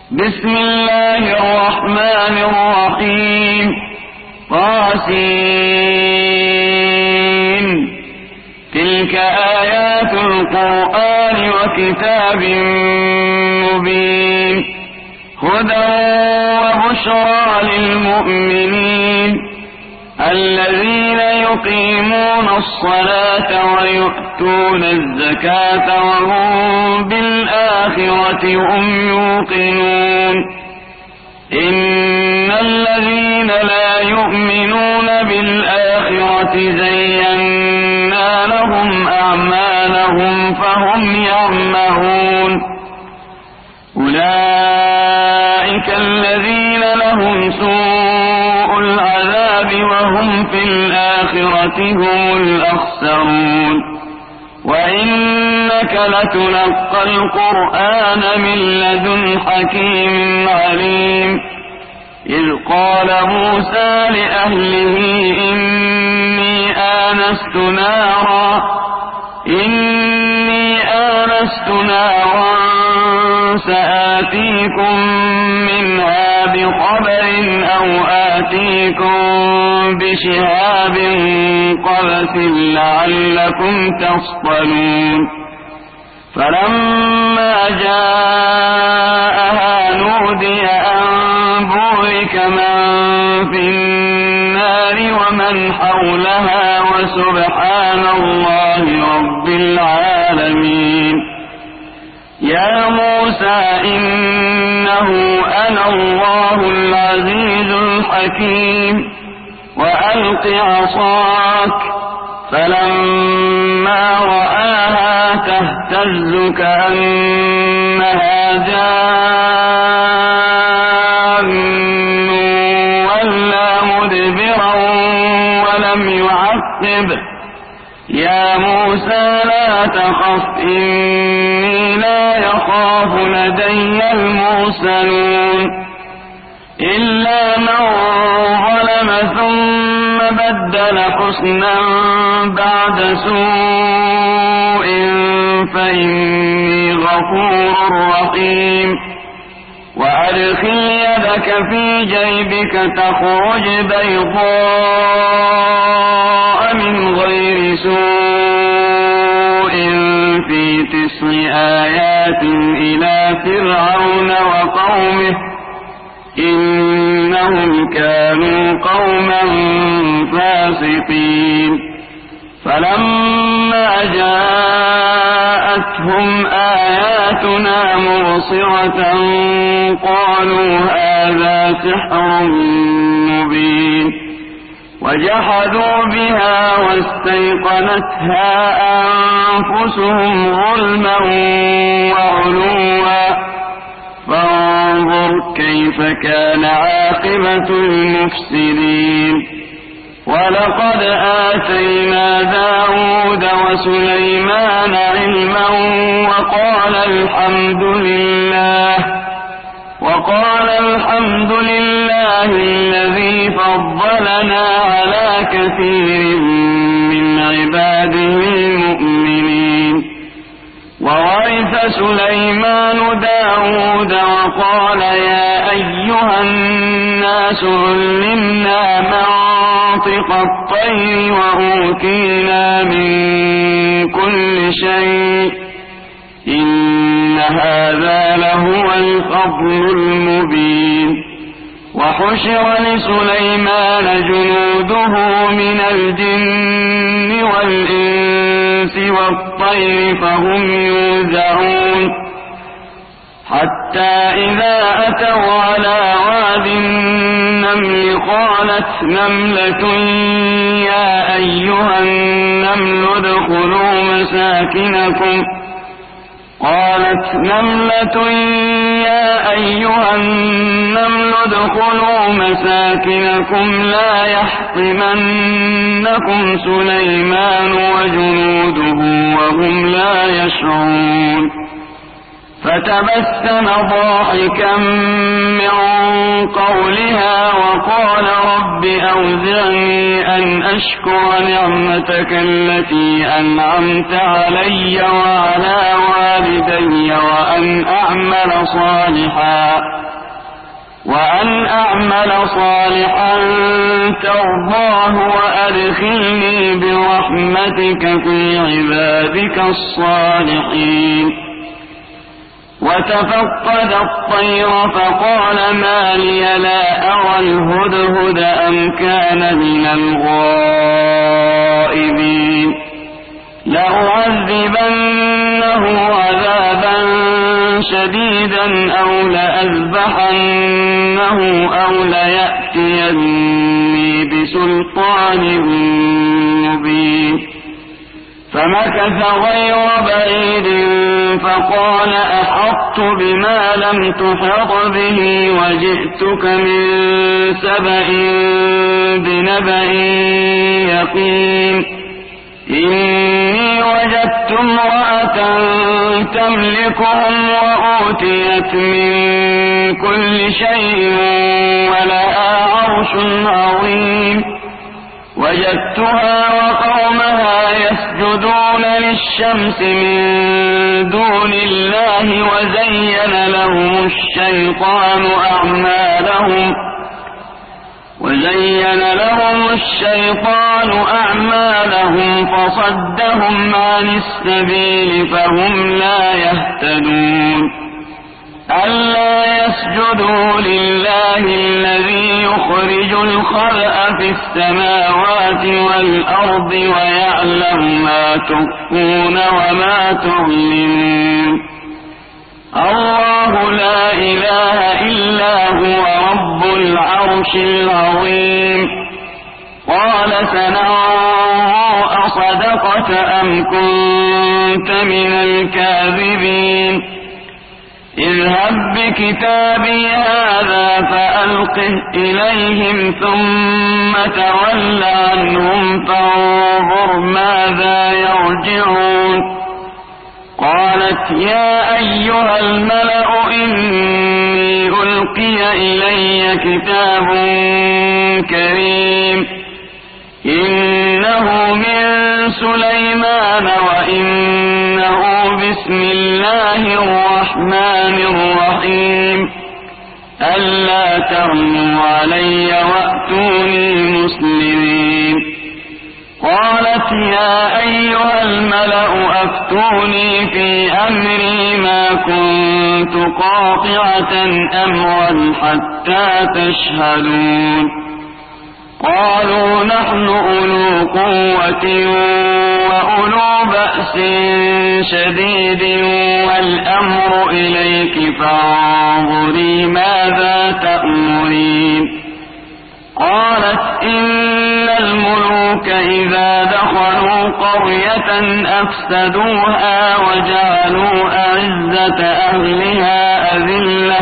بسم الله الرحمن الرحيم طاسين تلك آيات القرآن وكتاب مبين هدى وبشرى للمؤمنين الذين يقيمون الصلاة ويؤتون الزكاة وهم بالآخرة هم يوقنون إن الذين لا يؤمنون بالآخرة زينا لهم أعمالهم فهم يعمهون أولئك الذين لهم سوء العذاب وهم في الآخرة هم الأخسرون وإنك لتلقى القرآن من لدن حكيم عليم إذ قال موسى لأهله إني آنست نارا سآتيكم منها بخبر أو آتيكم بشهاب قبس لعلكم تصطلون فلما جاءها نودي أن بورك من في النار ومن حولها وسبحان الله رب العالمين يا موسى إنه أنا الله العزيز الحكيم وألق عصاك فلما رآها تهتز كأنها جان ولا مدبرا ولم يعقب يا موسى لا تخف إني لا يخاف لدي المرسلون إلا من ظلم ثم بدل حسنا بعد سوء فإني غفور رحيم وأدخل يدك في جيبك تخرج بيضاء من غير سوء في 9 آيات إلى فرعون وقومه إنهم كانوا قوما فاسقين فلما جاءتهم آياتنا مبصرة قالوا هذا سحر مبين وجحدوا بها واستيقنتها أنفسهم ظلما وعلوا فانظر كيف كان عاقبة المفسدين ولقد آتينا داود وسليمان علما وقال الحمد لله الذي فضلنا على كثير من عباده المؤمنين وورث سليمان داود وقال يا أيها الناس علمنا منطق الطير وأوتينا من كل شيء إن هذا لهو الفضل المبين وحشر لسليمان جنوده من الجن والإنس والطير فهم يوزعون حتى إذا أتوا على واد النمل قالت نملة يا أيها النمل ادخلوا مساكنكم لا يحطمنكم سليمان وجنوده وهم لا يشعرون فتبسم ضاحكا من قولها وقال رب أوزعني أن أشكر نعمتك التي أنعمت علي وعلى والدي وأن أعمل صالحا ترضاه وأدخلني برحمتك في عبادك الصالحين. وتفقد الطير فقال ما لي لا أرى الهدهد أم كان من الغائبين لأعذبنه عذابا شديدا أو لأذبحنه أو ليأتيني بسلطان مبين. فمكث غير بعيد فقال أحطت بما لم تحط به وجئتك من سبأ بنبأ يقين. إني وجدت امرأة تملكهم وأوتيت من كل شيء ولها عرش عظيم. وجدتها وقومها يسجدون للشمس من دون الله وزين لهم الشيطان أعمالهم فصدهم عن السبيل فهم لا يهتدون. ألا يسجدوا لله الذي يخرج الخبأ في السماوات والأرض ويعلم ما تخفون وما تعلنون. الله لا إله إلا هو رب العرش العظيم. قال سننظر أصدقت أم كنت من الكاذبين. اذهب بكتابي هذا فألقه إليهم ثم تول عنهم فانظر ماذا يرجعون. قالت يا أيها الملأ إني ألقي إلي كتاب كريم إنه من سليمان وإنه بسم الله الرحمن الرحيم ألا تعلوا علي وأتوني مسلمين. قالت يا أيها الملأ أفتوني في أمري ما كنت قاطعة أمرا حتى تشهدون. قالوا نحن أولو قوة وأولو بأس شديد والأمر إليك فانظري ماذا تأمرين. قالت إن الملوك إذا دخلوا قرية أفسدوها وجعلوا أعزة أهلها أذلة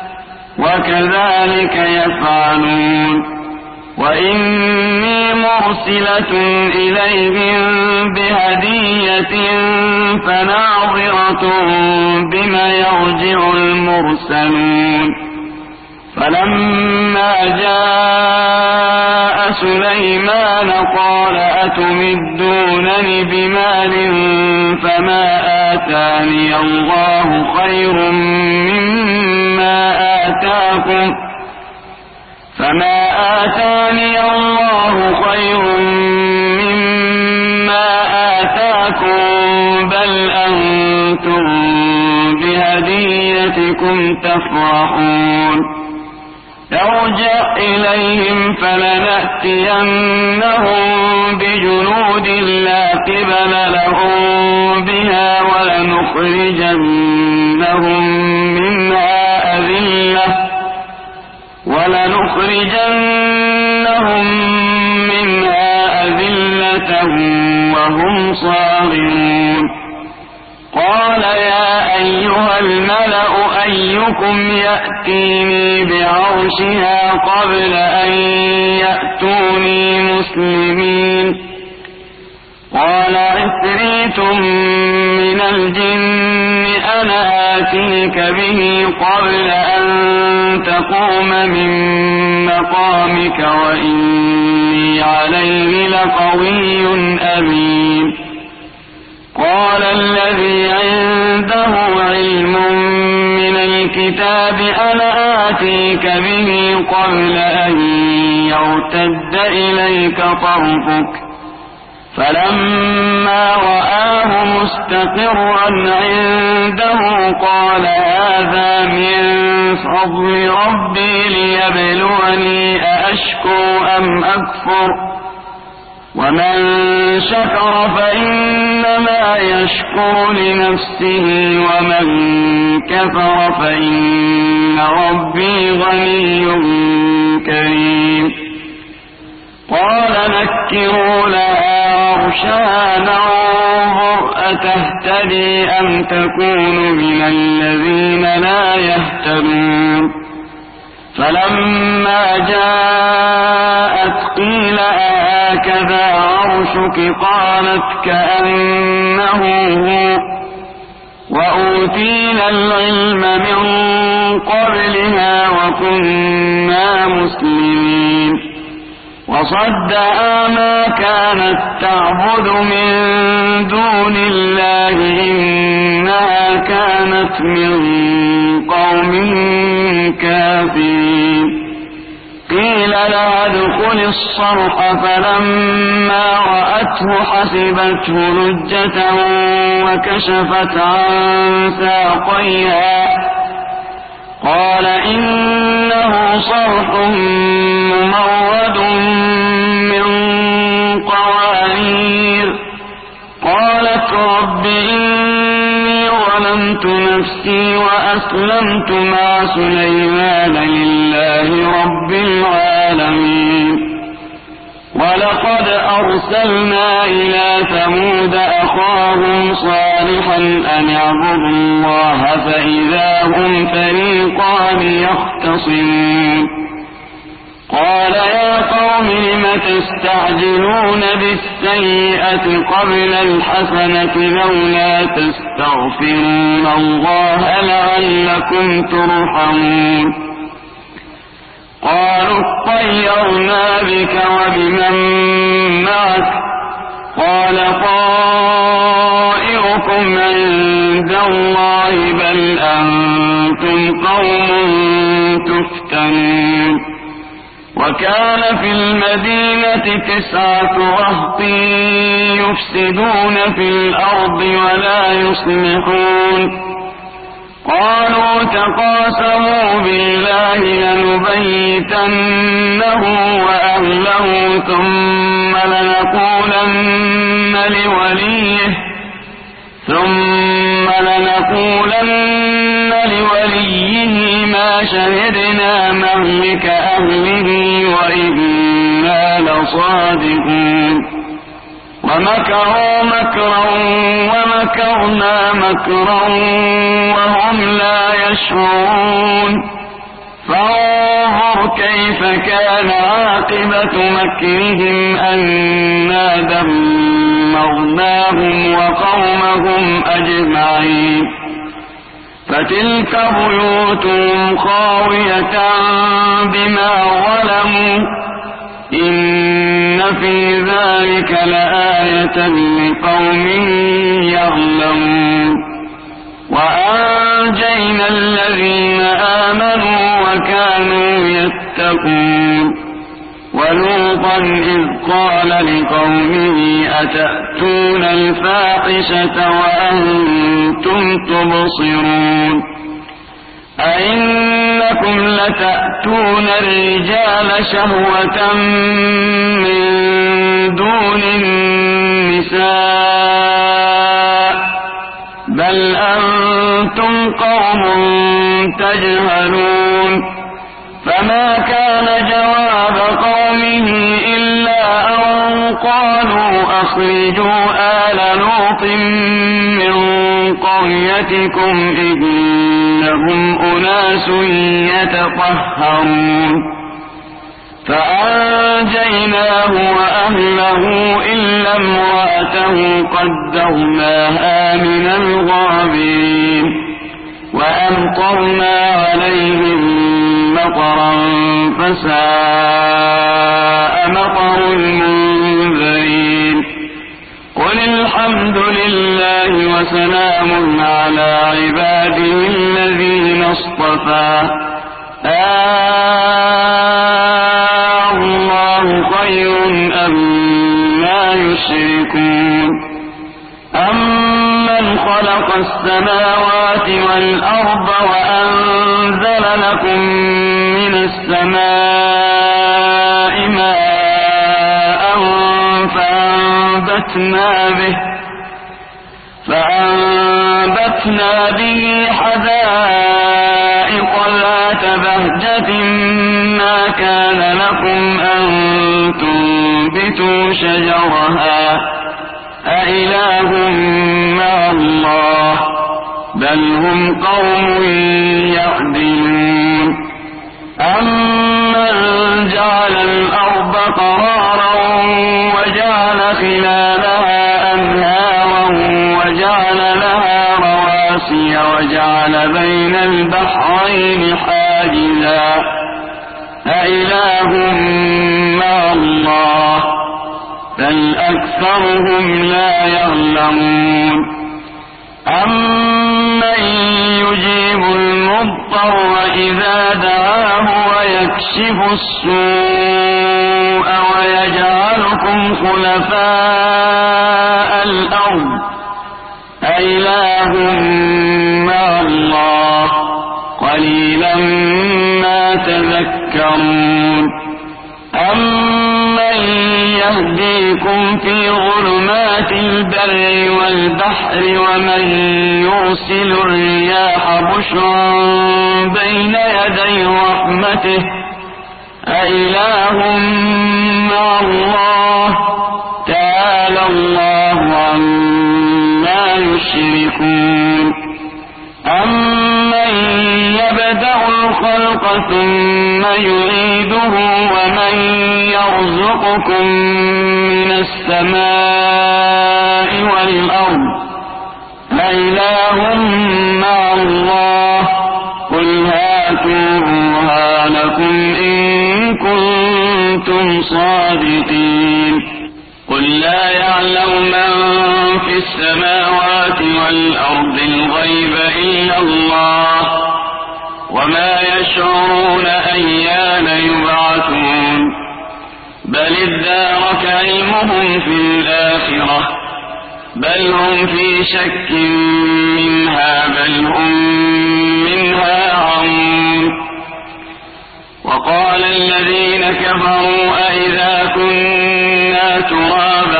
وكذلك يفعلون. وإني مرسلة إليهم بهدية فناظرة بما يرجع المرسلون. فلما جاء سليمان قال أتمدونني بمال فما آتاني الله خير مما آتاكم بل أنتم بهديتكم تفرحون. ارجع إليهم فلنأتينهم بجنود لا قبل لهم بها ولنخرجنهم منها أذلة وهم صاغرون. قال يا أيها الملأ أيكم يأتيني بعرشها قبل أن يأتوني مسلمين. قال عفريت من الجن أنا آتيك به قبل أن تقوم من مقامك وإني عليه لقوي أمين. قال الذي عنده علم من الكتاب أنا آتيك به قبل أن يرتد إليك طرفك فلما رآه مستقرا عنده قال هذا من فضل ربي ليبلوني أأشكر أم أكفر ومن شكر فإنما يشكر لنفسه ومن كفر فإن ربي غني كريم. قال نكروا لها عرشها ننظر أتهتدي أم تكون من الذين لا يهتدون. فلما جاءت قيل أهكذا عرشك قالت كأنه هو وأوتينا العلم من قبلها وكنا مسلمين. وصدها ما كانت تعبد من دون الله إنها كانت من قوم كافرين. قيل لها ادخل الصرح فلما رأته حسبته لجة وكشفت عن ساقيها قال إنه صرح ممرد من قوارير. قالت رب إني ظلمت نفسي وأسلمت مع سليمان لله رب العالمين. ولقد أرسلنا إلى ثمود أخاهم صالحا أن اعبدوا الله فإذا هم فريقان يختصمون. قال يا قوم لم تستعجلون بالسيئة قبل الحسنة لولا تستغفرون الله لعلكم ترحمون. قالوا اطيرنا بك وبمن معك قال طائركم عند الله بل أنتم قوم تفتنون. وكان في المدينة 9 رهط يفسدون في الأرض ولا يصلحون. قالوا تقاسموا بالله لنبيتنه وأهله ثم لنقولن لوليه ما شهدنا مهلك أهله وإنا لصادقون. ومكروا مكرا ومكرنا مكرا وهم لا يشعرون. فانظر كيف كان عاقبة مكرهم أنا دمرناهم وقومهم أجمعين. فتلك بيوتهم خاوية بما ظلموا إن في ذلك لآية لقوم يعلمون. وأنجينا الذين آمنوا وكانوا يتقون. ولوطا إذ قال لقومه أتأتون الفاحشة وأنتم تبصرون أئنكم لتأتون الرجال شهوة من دون النساء بل أنتم قوم تجهلون. فما كان جواب قومه إلا أن قالوا أخرجوا آل لوط من قريتكم إنهم أناس يتطهرون. فأنجيناه وأهله إلا امرأته قدرناها من الغابرين. وأمطرنا عليهم مطرا فساء مطر المنذرين قل الحمد لله وسلام على عباده الذين اصطفى الله خير أما يشركون أمن خلق السماوات والأرض وأنزل لكم من السماء ماء فأنبتنا به حدائق ذات بهجة ما كان لكم أن تنبتوا شجرها أإله مع الله بل هم قوم يعدلون أمن جعل الأرض قرارا وجعل خلالها أنهارا وجعل لها رواسي وجعل بين البحرين حاجزا أإله مع الله بل أكثرهم لا يعلمون أمن يجيب المضطر إذا دعاه ويكشف السوء ويجعلكم خلفاء الأرض أإله مع الله قليلا ما تذكرون أمن يهديكم في ظلمات البر والبحر ومن يرسل الرياح بشرا بين يدي رحمته أإله مع الله تعالى الله عما يشركون أمن يبدأ الخلق ثم يعيده ومن يرزقكم من السماء والأرض أإله مع الله قل هاتوا برهانكم إن كنتم صادقين قل لا يعلم من في السماوات والأرض الغيب إلا الله وما يشعرون أيان يبعثون بل ادارك علمهم في الآخرة بل هم في شك منها بل هم منها عمون وقال الذين كفروا أئذا كنا ترابا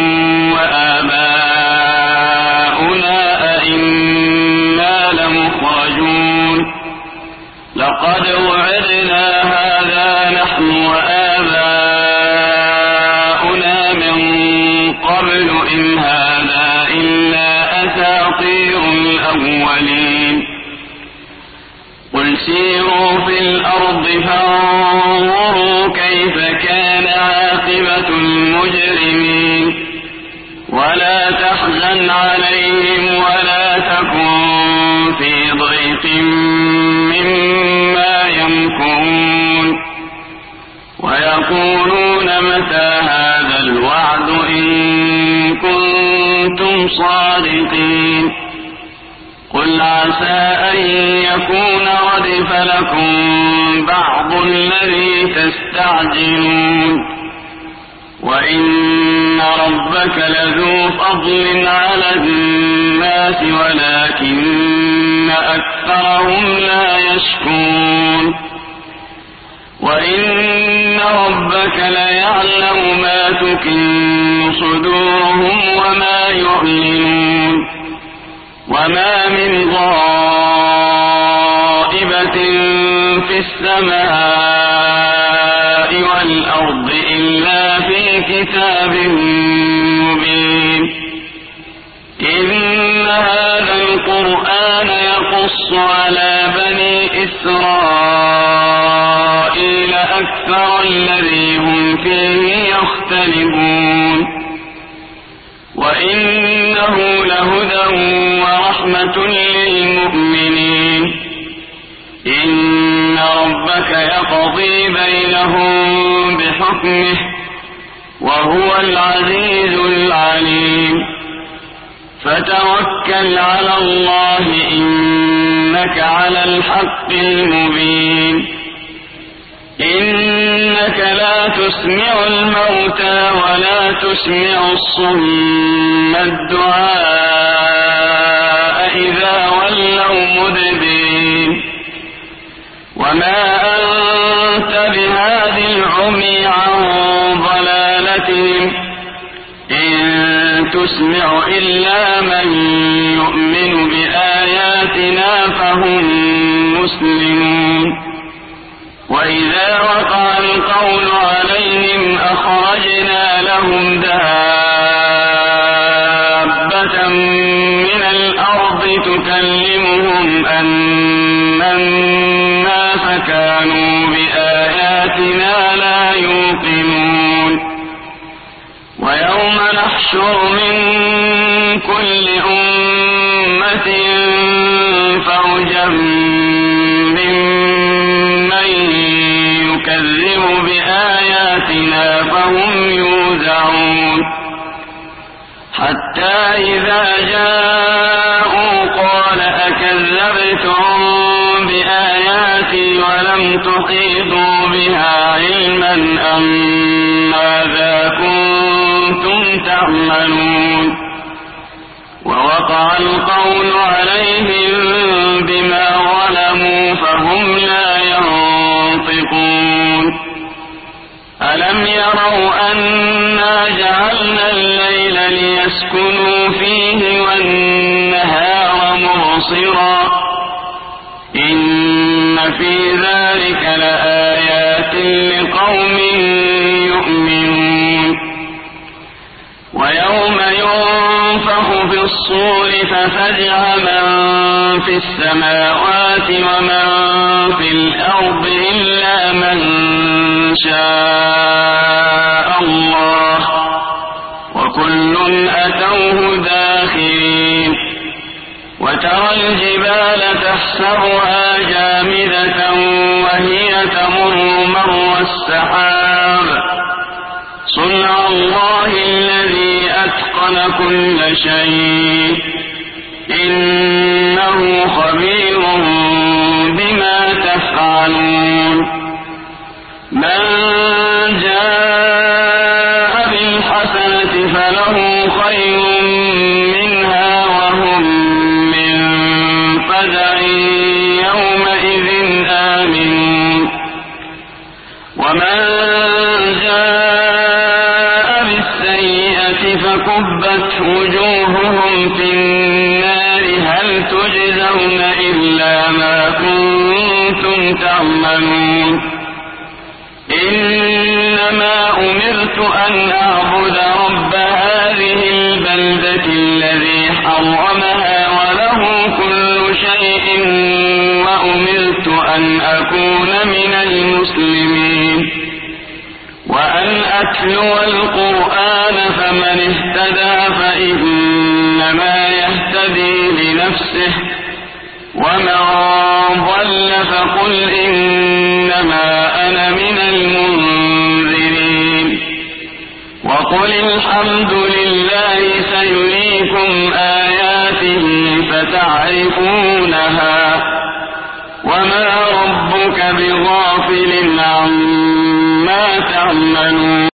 وآباؤنا أئنا لمخرجون لقد وعدنا هذا نحن وآباؤنا من قبل إن هذا إلا أساطير الأولين قل سيروا في الأرض فانظروا كيف كان عاقبة المجرمين ولا تحزن عليهم ولا تكن في ضيق مما يمكرون ويقولون متى هذا الوعد إن كنتم صادقين قل عسى أن يكون ردف لكم بعض الذي تستعجلون وإن ربك لذو فضل على الناس ولكن أكثرهم لا يشكرون وإن ربك ليعلم ما تكن صدورهم وما يعلنون وما من غائبة في السماء والأرض إلا في كتاب مبين إن هذا القرآن يقص على بني إسرائيل أكثر الذي هم فيه يختلفون وإنه لهدى ورحمة للمؤمنين إن ربك ربك يقضي بينهم بحكمه وهو العزيز العليم فتوكل على الله إنك على الحق المبين إنك لا تسمع الموتى ولا تسمع الصم الدعاء إذا ولوا مدبرين وما أنت بهاد العمي عن ضلالتهم إن تسمع إلا من يؤمن بآياتنا فهم مسلمون وإذا وقع القول عليهم أخرجنا لهم دابة من الأرض تكلمهم أن الناس كانوا بآياتنا لا يوقنون ويوم نحشر من كل أمة فوجا يكذب بآياتنا فهم يوزعون حتى إذا جاءوا قال أكذبتم بآياتي ولم تحيطوا بها علما أم ماذا كنتم تعملون ووقع القول عليهم بما ظلموا فهم لا ينطقون ألم يروا أنا جعلنا الليل ليسكنوا فيه والنهار مبصرا إن في ذلك لآيات لقوم يؤمنون ويوم ينفخ في الصور ففزع من في السماوات ومن في الأرض إلا من شاء الله وكل أتوه داخرين وترى الجبال تحسبها جامدة وهي تمر مر السحاب صنع الله الذي أتقن كل شيء إنه خبير بما تفعلون من جاء بالحسنة فله خير منها وهم من فزع يومئذ آمنون ومن جاء بالسيئة فكبت وجوههم في النار هل تجزون إلا ما كنتم تعملون إنما أمرت أن أعبد رب هذه البلدة الذي حرمها وله كل شيء وأمرت أن أكون من المسلمين وأن أتلو القرآن فمن اهتدى فإنما يهتدي لنفسه ومن ضل فقل إنما أنا من المنذرين وقل الحمد لله سيريكم آياته فتعرفونها وما ربك بغافل عما تعملون